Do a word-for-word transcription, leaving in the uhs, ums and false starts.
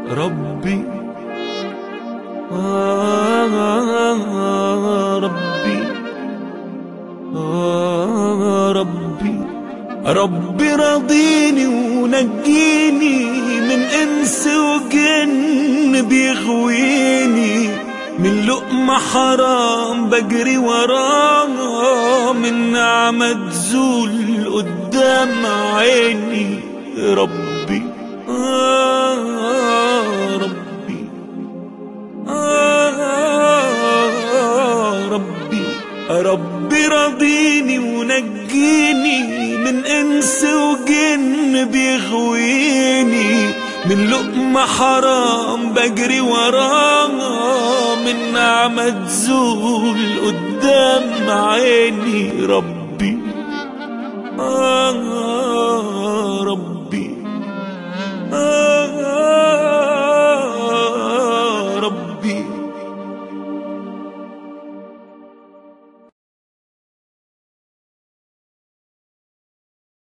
ربي آه ربي آه ربي ربي رضيني ونجيني من انس وجن بيغويني، من لقمة حرام بجري وراها، من نعمة تزول قدام عيني. ربي آه ربي آه ربي ربي رضيني ونجيني من انس وجن بيغويني، من لقمة حرام بجري وراها، من نعمة تزول قدام عيني. ربي آه